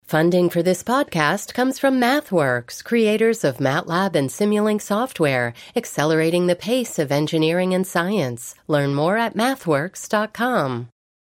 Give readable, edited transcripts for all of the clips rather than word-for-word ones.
Funding for this podcast comes from MathWorks, creators of MATLAB and Simulink software, accelerating the pace of engineering and science. Learn more at mathworks.com.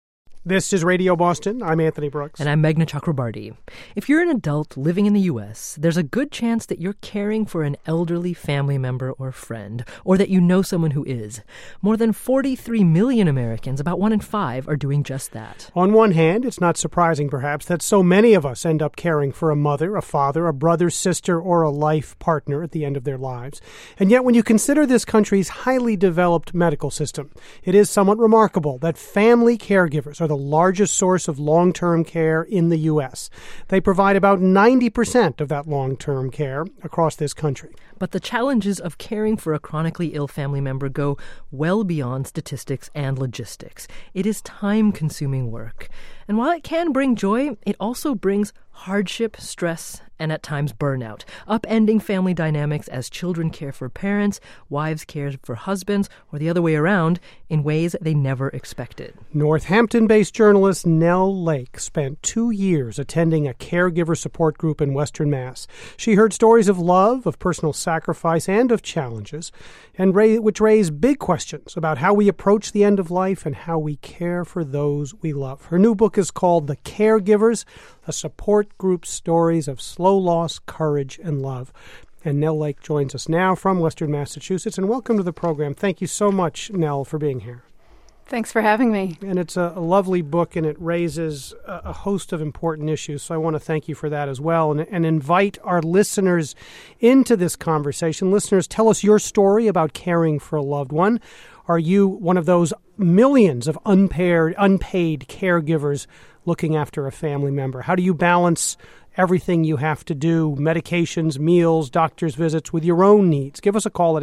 This is Radio Boston. I'm Anthony Brooks. And I'm Meghna Chakrabarti. If you're an adult living in the U.S., there's a good chance that you're caring for an elderly family member or friend, or that you know someone who is. More than 43 million Americans, about 1 in 5, are doing just that. On one hand, it's not surprising, perhaps, that so many of us end up caring for a mother, a father, a brother, sister, or a life partner at the end of their lives. And yet, when you consider this country's highly developed medical system, it is somewhat remarkable that family caregivers are the largest source of long-term care in the U.S. They provide about 90% of that long-term care across this country. But the challenges of caring for a chronically ill family member go well beyond statistics and logistics. It is time-consuming work. And while it can bring joy, it also brings hardship, stress, and at times burnout, upending family dynamics as children care for parents, wives care for husbands, or the other way around, in ways they never expected. Northampton-based journalist Nell Lake spent 2 years attending a caregiver support group in Western Mass. She heard stories of love, of personal sacrifice, and of challenges, and which raised big questions about how we approach the end of life and how we care for those we love. Her new book is called The Caregivers, a support group's stories of slow loss, courage, and love. And Nell Lake joins us now from Western Massachusetts. And welcome to the program. Thank you so much, Nell, for being here. Thanks for having me. And it's a lovely book, and it raises a host of important issues. So I want to thank you for that as well, and invite our listeners into this conversation. Listeners, tell us your story about caring for a loved one. Are you one of those millions of unpaid caregivers looking after a family member? How do you balance everything you have to do, medications, meals, doctor's visits, with your own needs? Give us a call at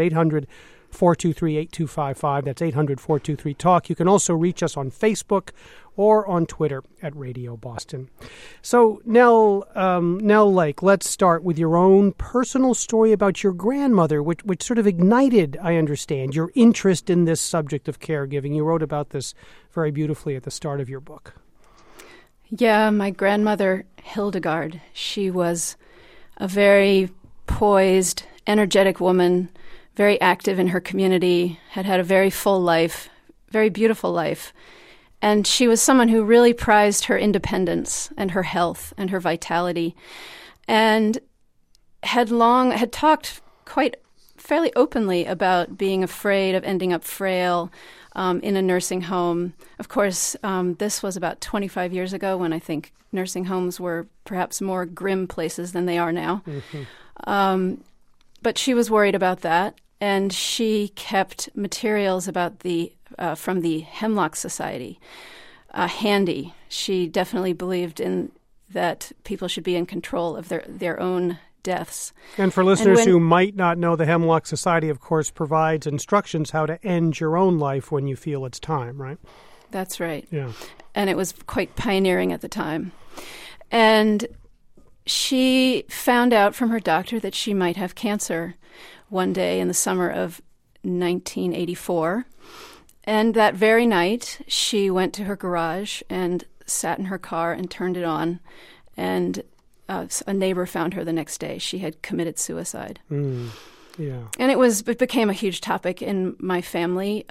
800-423-8255. That's 800-423-TALK. You can also reach us on Facebook or on Twitter at Radio Boston. So, Nell Lake, let's start with your own personal story about your grandmother, which sort of ignited, I understand, your interest in this subject of caregiving. You wrote about this very beautifully at the start of your book. Yeah, my grandmother, Hildegard, she was a very poised, energetic woman, very active in her community, had a very full life, very beautiful life. And she was someone who really prized her independence and her health and her vitality, and had talked quite fairly openly about being afraid of ending up frail in a nursing home. Of course, this was about 25 years ago, when I think nursing homes were perhaps more grim places than they are now. Mm-hmm. But she was worried about that, and she kept materials about from the Hemlock Society handy. She definitely believed in that people should be in control of their own deaths. And for listeners who might not know, the Hemlock Society, of course, provides instructions how to end your own life when you feel it's time, right? That's right. Yeah. And it was quite pioneering at the time. And she found out from her doctor that she might have cancer one day in the summer of 1984. And that very night, she went to her garage and sat in her car and turned it on, and a neighbor found her the next day. She had committed suicide. Yeah. And it became a huge topic in my family,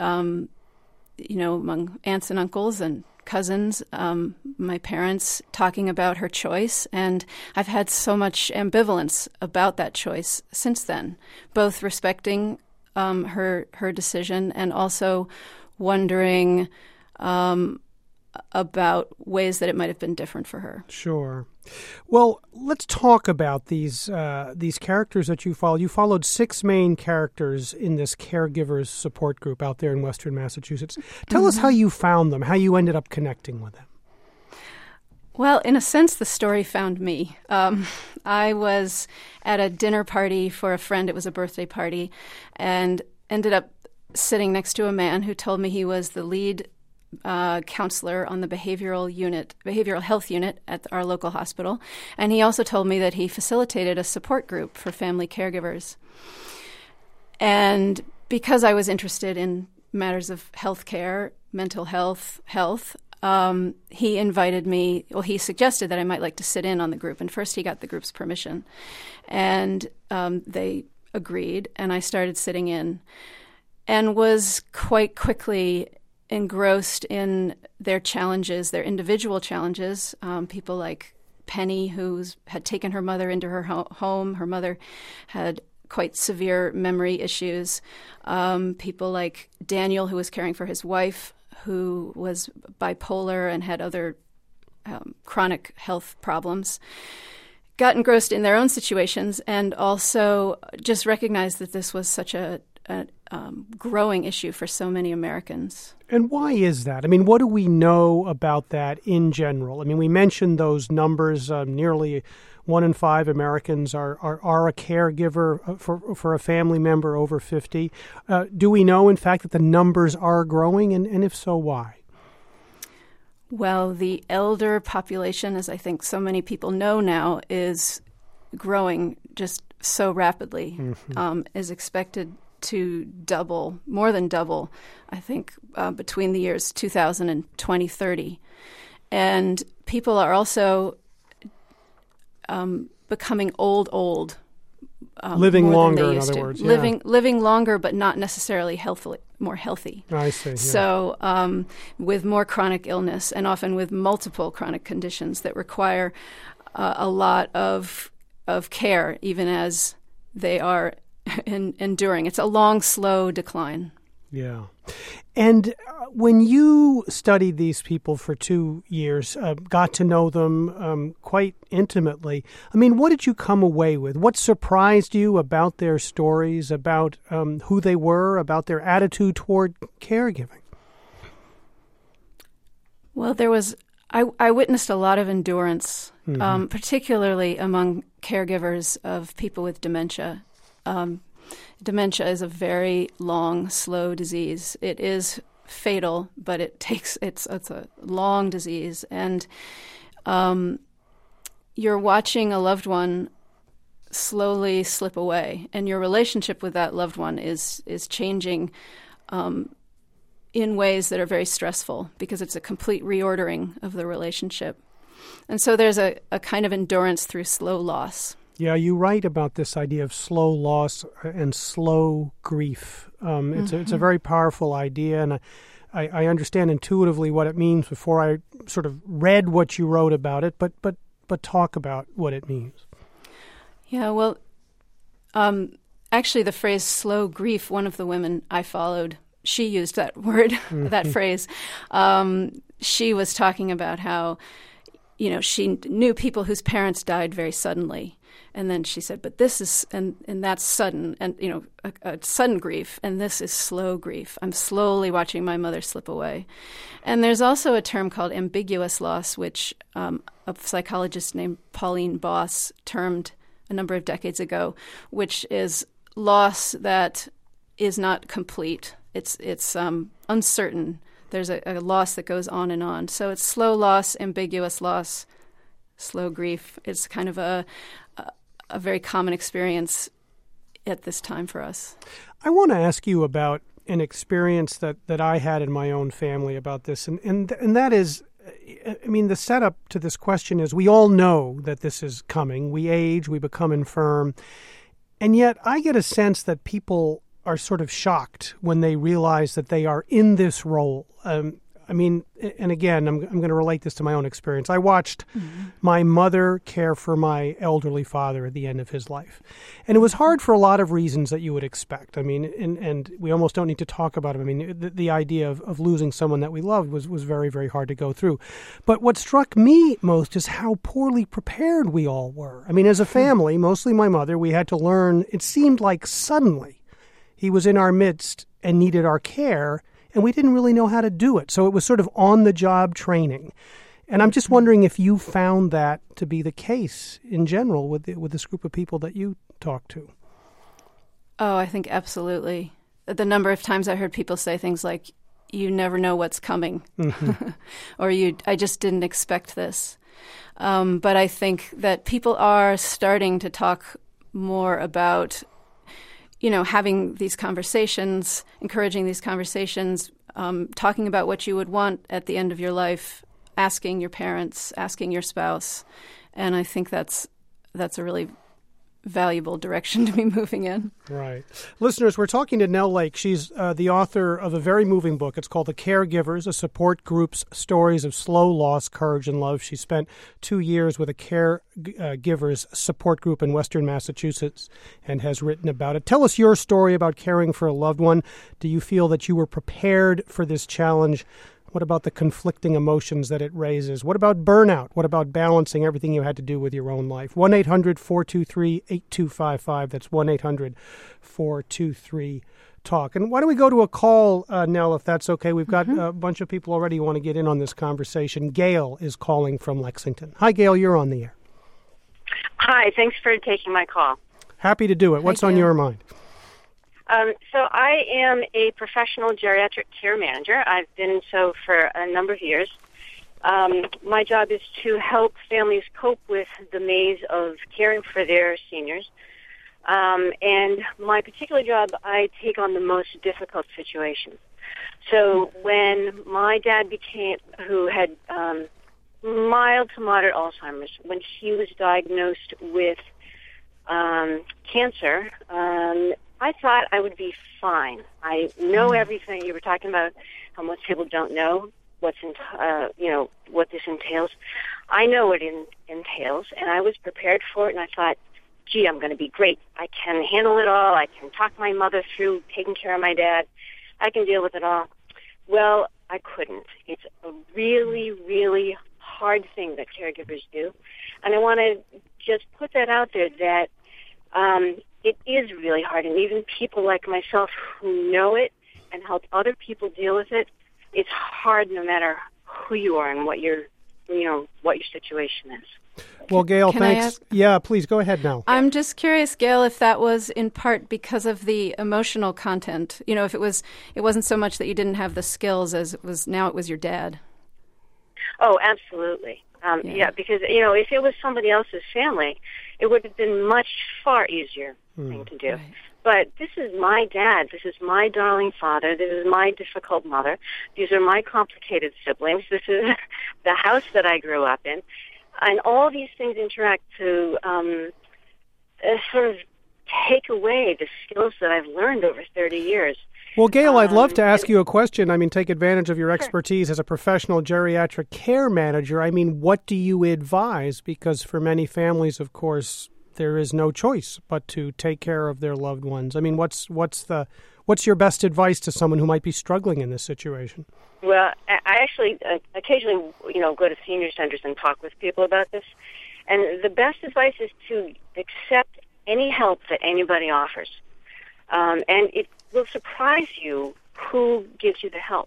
among aunts and uncles and cousins, my parents talking about her choice. And I've had so much ambivalence about that choice since then, both respecting her decision and also wondering about ways that it might have been different for her. Sure. Well, let's talk about these characters that you followed. You followed 6 main characters in this caregivers support group out there in Western Massachusetts. Tell us how you found them, how you ended up connecting with them. Well, in a sense, the story found me. I was at a dinner party for a friend. It was a birthday party, and ended up sitting next to a man who told me he was the lead counselor on the behavioral health unit at our local hospital. And he also told me that he facilitated a support group for family caregivers. And because I was interested in matters of healthcare, mental health, he invited me, he suggested that I might like to sit in on the group. And first he got the group's permission. And they agreed, and I started sitting in and was quite quickly engrossed in their challenges, their individual challenges. People like Penny, who had taken her mother into her home. Her mother had quite severe memory issues. People like Daniel, who was caring for his wife, who was bipolar and had other chronic health problems, got engrossed in their own situations and also just recognized that this was such a growing issue for so many Americans. And why is that? I mean, what do we know about that in general? I mean, we mentioned those numbers. Nearly 1 in 5 Americans are a caregiver for a family member over 50. Do we know, in fact, that the numbers are growing? And if so, why? Well, the elder population, as I think so many people know now, is growing just so rapidly, is expected to double, more than double, I think, between the years 2000 and 2030. And people are also becoming old. Living longer, in other words. Yeah. Living longer, but not necessarily more healthy. I see. Yeah. So with more chronic illness and often with multiple chronic conditions that require a lot of care, even as they are enduring. It's a long, slow decline. Yeah. And when you studied these people for 2 years, got to know them quite intimately, I mean, what did you come away with? What surprised you about their stories, about who they were, about their attitude toward caregiving? Well, I witnessed a lot of endurance, particularly among caregivers of people with dementia. Dementia is a very long, slow disease. It is fatal, but it's a long disease, and you're watching a loved one slowly slip away, and your relationship with that loved one is changing in ways that are very stressful because it's a complete reordering of the relationship. And so there's a kind of endurance through slow loss. Yeah, you write about this idea of slow loss and slow grief. It's a very powerful idea, and I understand intuitively what it means before I sort of read what you wrote about it, but talk about what it means. Yeah, well, actually the phrase slow grief, one of the women I followed, she used that word, that phrase. She was talking about how, she knew people whose parents died very suddenly. And then she said, but this is, and that's sudden, and, a sudden grief, and this is slow grief. I'm slowly watching my mother slip away. And there's also a term called ambiguous loss, which a psychologist named Pauline Boss termed a number of decades ago, which is loss that is not complete. It's uncertain. There's a loss that goes on and on. So it's slow loss, ambiguous loss, slow grief. It's kind of a very common experience at this time for us. I want to ask you about an experience that I had in my own family about this, and that is, I mean, the setup to this question is we all know that this is coming. We age, we become infirm, and yet I get a sense that people are sort of shocked when they realize that they are in this role. I mean, and again, I'm going to relate this to my own experience. I watched my mother care for my elderly father at the end of his life. And it was hard for a lot of reasons that you would expect. I mean, and we almost don't need to talk about it. I mean, the idea of losing someone that we loved was very, very hard to go through. But what struck me most is how poorly prepared we all were. I mean, as a family, mostly my mother, we had to learn, it seemed like suddenly he was in our midst and needed our care, and we didn't really know how to do it. So it was sort of on-the-job training. And I'm just wondering if you found that to be the case in general with this group of people that you talk to. Oh, I think absolutely. The number of times I heard people say things like, you never know what's coming, or I just didn't expect this. But I think that people are starting to talk more about having these conversations, encouraging these conversations, talking about what you would want at the end of your life, asking your parents, asking your spouse. And I think that's a really valuable direction to be moving in. Right. Listeners, we're talking to Nell Lake. She's the author of a very moving book. It's called The Caregivers, a support group's stories of slow loss, courage, and love. She spent 2 years with a caregivers support group in Western Massachusetts and has written about it. Tell us your story about caring for a loved one. Do you feel that you were prepared for this challenge? What about the conflicting emotions that it raises? What about burnout? What about balancing everything you had to do with your own life? 1-800-423-8255. That's 1-800-423-TALK. And why don't we go to a call, Nell, if that's okay? We've got a bunch of people already who want to get in on this conversation. Gail is calling from Lexington. Hi, Gail. You're on the air. Hi. Thanks for taking my call. Happy to do it. What's on your mind? So I am a professional geriatric care manager. I've been so for a number of years. My job is to help families cope with the maze of caring for their seniors. And my particular job, I take on the most difficult situations. So when my dad who had mild to moderate Alzheimer's, when he was diagnosed with cancer, I thought I would be fine. I know everything. You were talking about how most people don't know what this entails. I know what it entails, and I was prepared for it, and I thought, gee, I'm going to be great. I can handle it all. I can talk my mother through taking care of my dad. I can deal with it all. Well, I couldn't. It's a really, really hard thing that caregivers do, and I want to just put that out there that it is really hard, and even people like myself who know it and help other people deal with it, it's hard no matter who you are and what your situation is. Well, Gail, thanks. Yeah, please go ahead now. I'm just curious, Gail, if that was in part because of the emotional content. You know, if it wasn't so much that you didn't have the skills as it was your dad. Oh, absolutely. Yeah, because, if it was somebody else's family, it would have been much far easier thing to do. Right. But this is my dad. This is my darling father. This is my difficult mother. These are my complicated siblings. This is the house that I grew up in. And all these things interact to sort of take away the skills that I've learned over 30 years. Well, Gail, I'd love to ask you a question. I mean, take advantage of your expertise as a professional geriatric care manager. I mean, what do you advise? Because for many families, of course, there is no choice but to take care of their loved ones. I mean, what's your best advice to someone who might be struggling in this situation? Well, I actually occasionally, go to senior centers and talk with people about this. And the best advice is to accept any help that anybody offers. And it will surprise you who gives you the help.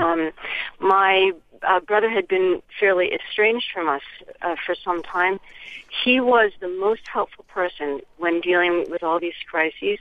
My brother had been fairly estranged from us for some time. He was the most helpful person when dealing with all these crises.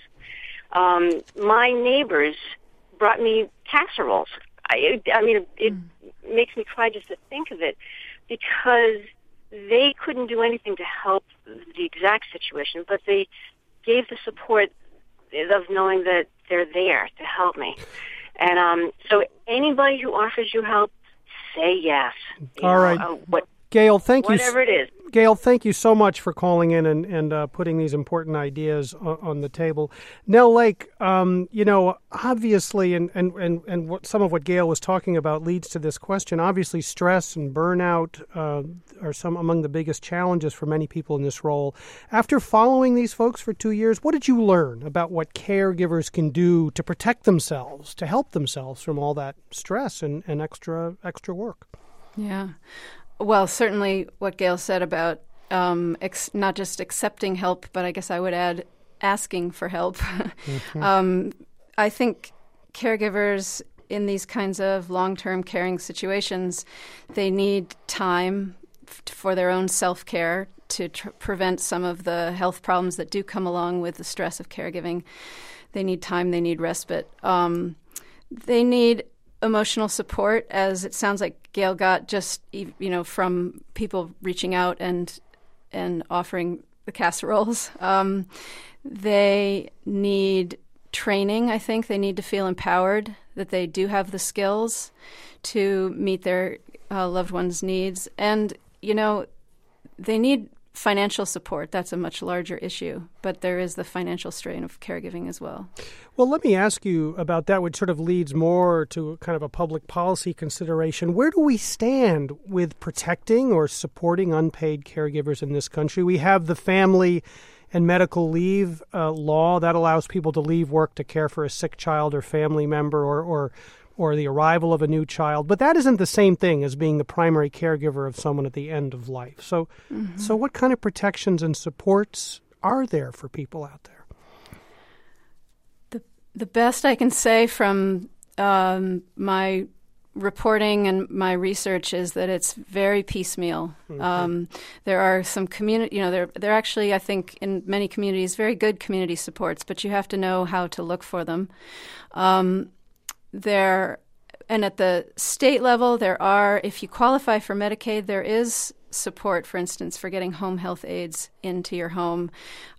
My neighbors brought me casseroles. I mean, it makes me cry just to think of it, because they couldn't do anything to help the exact situation, but they gave the support of knowing that they're there to help me. And so anybody who offers you help, say yes. All right. Gail, thank you. Whatever it is. Gail, thank you so much for calling in and putting these important ideas on the table. Nell Lake, obviously, and some of what Gail was talking about leads to this question. Obviously, stress and burnout are some among the biggest challenges for many people in this role. After following these folks for 2 years, what did you learn about what caregivers can do to protect themselves, to help themselves from all that stress and extra work? Yeah. Well, certainly what Gail said about not just accepting help, but I guess I would add asking for help. Mm-hmm. I think caregivers in these kinds of long-term caring situations, they need time for their own self-care to prevent some of the health problems that do come along with the stress of caregiving. They need time, they need respite. They need emotional support, as it sounds like Gail got just from people reaching out and offering the casseroles. They need training. I think they need to feel empowered. that they do have the skills to meet their loved ones' needs. And, they need financial support. That's a much larger issue, but there is the financial strain of caregiving as well. Well, let me ask you about that, which sort of leads more to kind of a public policy consideration. Where do we stand with protecting or supporting unpaid caregivers in this country? We have the family and medical leave law that allows people to leave work to care for a sick child or family member or the arrival of a new child. But that isn't the same thing as being the primary caregiver of someone at the end of life. So what kind of protections and supports are there for people out there? The best I can say from my reporting and my research is that it's very piecemeal. There are some community, there are actually, I think, in many communities, very good community supports, but you have to know how to look for them. And at the state level, there are, if you qualify for Medicaid, there is support, for instance, for getting home health aides into your home,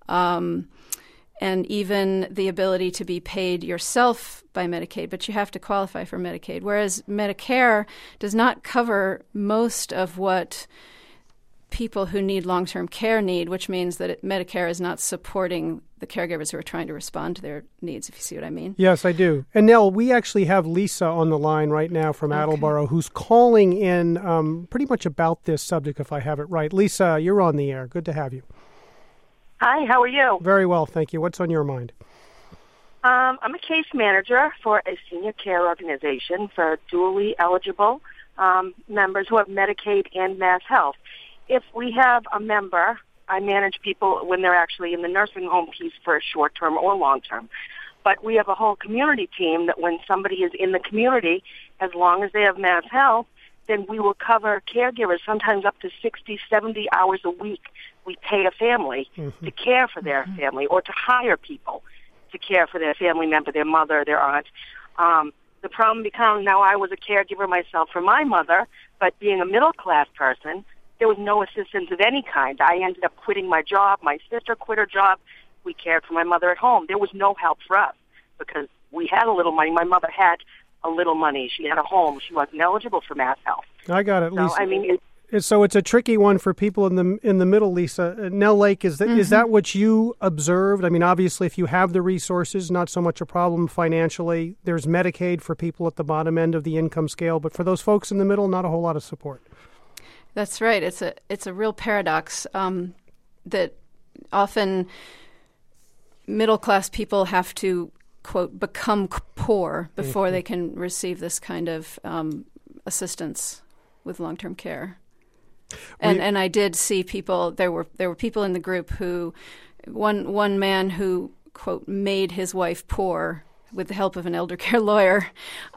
and even the ability to be paid yourself by Medicaid, but you have to qualify for Medicaid, whereas Medicare does not cover most of what people who need long-term care need, which means that Medicare is not supporting the caregivers who are trying to respond to their needs, if you see what I mean. Yes, I do. And Nell, we actually have Lisa on the line right now from Attleboro who's calling in pretty much about this subject, if I have it right. Lisa, you're on the air. Good to have you. Hi, how are you? Very well, thank you. What's on your mind? I'm a case manager for a senior care organization for dually eligible members who have Medicaid and Mass Health. If we have a member, I manage people when they're actually in the nursing home piece for a short-term or long-term. But we have a whole community team that when somebody is in the community, as long as they have Mass Health, then we will cover caregivers, sometimes up to 60, 70 hours a week. We pay a family to care for their family or to hire people to care for their family member, their mother, their aunt. The problem becomes now I was a caregiver myself for my mother, but being a middle-class person, there was no assistance of any kind. I ended up quitting my job. My sister quit her job. We cared for my mother at home. There was no help for us because we had a little money. My mother had a little money. She had a home. She wasn't eligible for Mass Health. I got it, Lisa. So, I mean, so it's a tricky one for people in the middle, Lisa. Nell Lake, is that what you observed? I mean, obviously, if you have the resources, not so much a problem financially. There's Medicaid for people at the bottom end of the income scale, but for those folks in the middle, not a whole lot of support. That's right. It's a real paradox that often middle-class people have to, quote, become poor before they can receive this kind of assistance with long-term care. And I did see people. There were people in the group who, one man who, quote, made his wife poor with the help of an elder care lawyer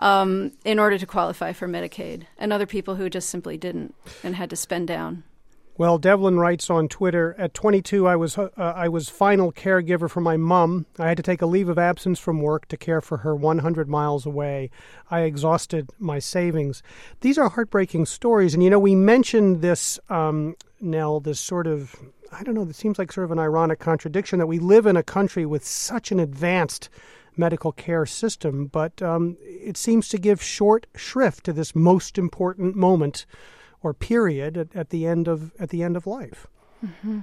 in order to qualify for Medicaid, and other people who just simply didn't and had to spend down. Well, Devlin writes on Twitter, at 22, I was final caregiver for my mom. I had to take a leave of absence from work to care for her 100 miles away. I exhausted my savings. These are heartbreaking stories. And, we mentioned this, Nell, this sort of, I don't know, it seems like sort of an ironic contradiction that we live in a country with such an advanced medical care system, but it seems to give short shrift to this most important moment or period at the end of life. Mm-hmm.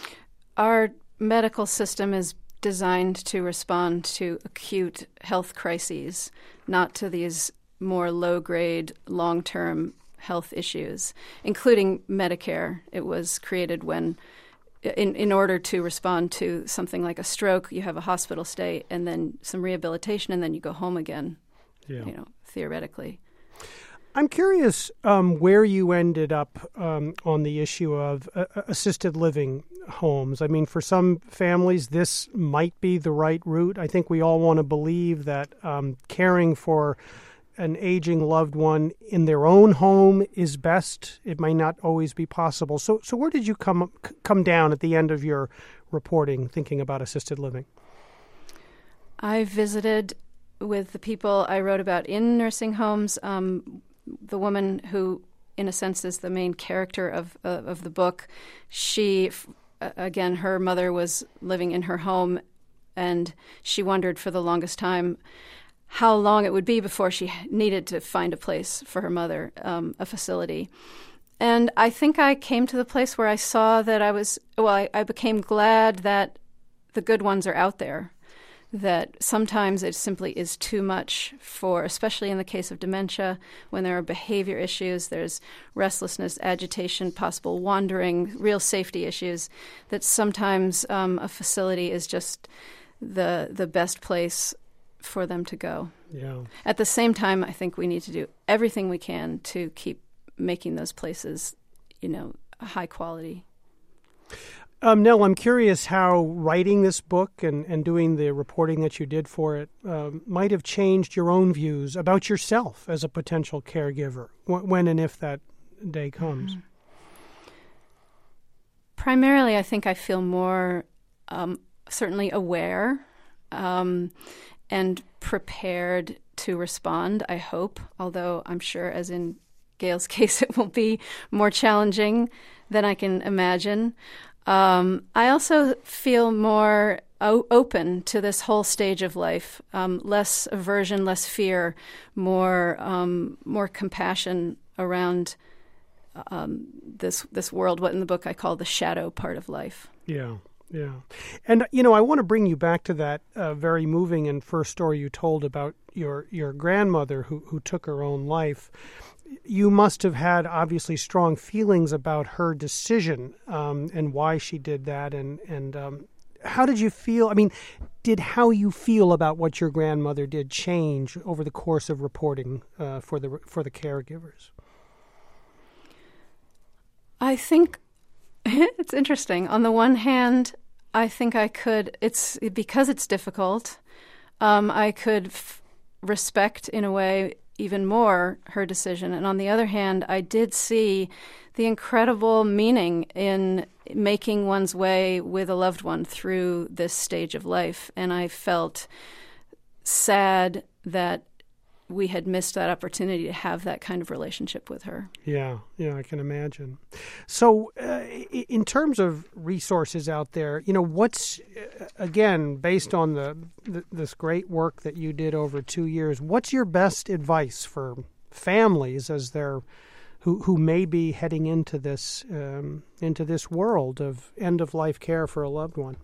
Our medical system is designed to respond to acute health crises, not to these more low-grade, long-term health issues, including Medicare. It was created when, in order to respond to something like a stroke, you have a hospital stay and then some rehabilitation, and then you go home again, theoretically. I'm curious where you ended up on the issue of assisted living homes. I mean, for some families, this might be the right route. I think we all want to believe that caring for an aging loved one in their own home is best. It might not always be possible. So where did you come down at the end of your reporting thinking about assisted living? I visited with the people I wrote about in nursing homes. The woman who, in a sense, is the main character of the book, she, again, her mother was living in her home, and she wondered for the longest time how long it would be before she needed to find a place for her mother, a facility. And I think I came to the place where I saw that I became glad that the good ones are out there, that sometimes it simply is too much for, especially in the case of dementia, when there are behavior issues, there's restlessness, agitation, possible wandering, real safety issues, that sometimes a facility is just the best place for them to go. Yeah. At the same time, I think we need to do everything we can to keep making those places, high quality. Nell, I'm curious how writing this book and doing the reporting that you did for it might have changed your own views about yourself as a potential caregiver, when and if that day comes. Primarily, I think I feel more certainly aware and prepared to respond, I hope, although I'm sure, as in Gail's case, it will be more challenging than I can imagine. I also feel more open to this whole stage of life, less aversion, less fear, more compassion around this world, what in the book I call the shadow part of life. Yeah. Yeah. And, I want to bring you back to that very moving and first story you told about your grandmother who took her own life. You must have had obviously strong feelings about her decision and why she did that. And how did you feel? I mean, did how you feel about what your grandmother did change over the course of reporting for the caregivers? I think it's interesting. On the one hand, I think I could, because it's difficult, I could respect in a way even more her decision. And on the other hand, I did see the incredible meaning in making one's way with a loved one through this stage of life. And I felt sad that we had missed that opportunity to have that kind of relationship with her. Yeah, I can imagine. So in terms of resources out there, what's, again, based on this great work that you did over 2 years, what's your best advice for families as they're who may be heading into this world of end-of-life care for a loved one?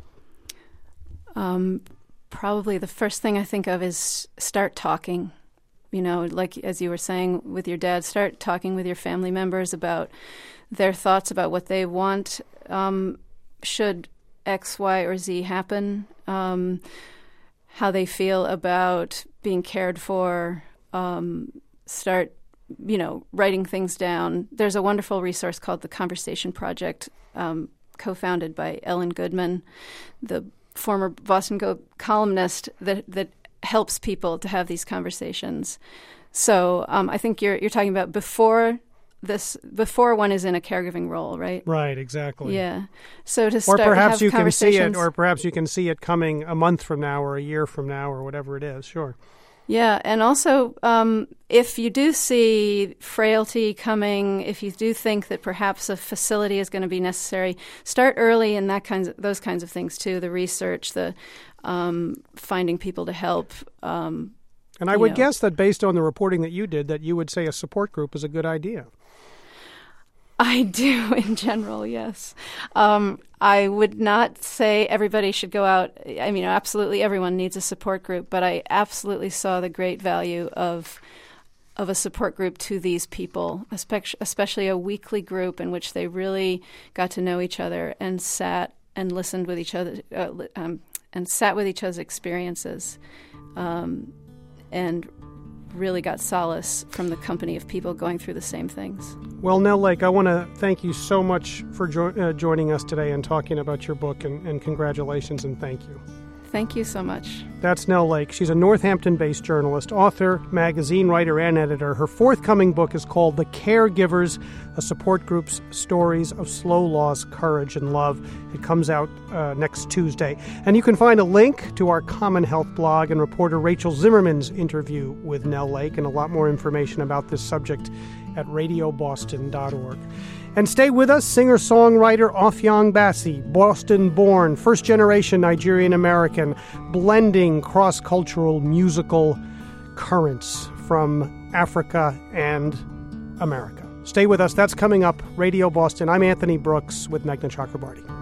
Probably the first thing I think of is start talking. Like as you were saying with your dad, start talking with your family members about their thoughts about what they want should X, Y, or Z happen, how they feel about being cared for, start, writing things down. There's a wonderful resource called the Conversation Project, co-founded by Ellen Goodman, the former Boston Globe columnist that helps people to have these conversations. So I think you're talking about before one is in a caregiving role, right? Right, exactly. Yeah. So to start, or perhaps to have you can see it coming a month from now or a year from now or whatever it is. Sure. Yeah, and also if you do see frailty coming, if you do think that perhaps a facility is going to be necessary, start early in those kinds of things too. The research, the finding people to help. And I would guess that based on the reporting that you did, that you would say a support group is a good idea. I do in general, yes. I would not say everybody should go out. I mean, absolutely everyone needs a support group, but I absolutely saw the great value of a support group to these people, especially a weekly group in which they really got to know each other and sat and listened with each other and sat with each other's experiences and really got solace from the company of people going through the same things. Well, Nell Lake, I want to thank you so much for joining us today and talking about your book, and congratulations and thank you. Thank you so much. That's Nell Lake. She's a Northampton-based journalist, author, magazine writer, and editor. Her forthcoming book is called The Caregivers, a support group's stories of slow loss, courage, and love. It comes out next Tuesday. And you can find a link to our Common Health blog and reporter Rachel Zimmerman's interview with Nell Lake and a lot more information about this subject at radioboston.org. And stay with us, singer-songwriter Offiong Bassi, Boston-born, first-generation Nigerian-American, blending cross-cultural musical currents from Africa and America. Stay with us. That's coming up. Radio Boston. I'm Anthony Brooks with Meghna Chakrabarti.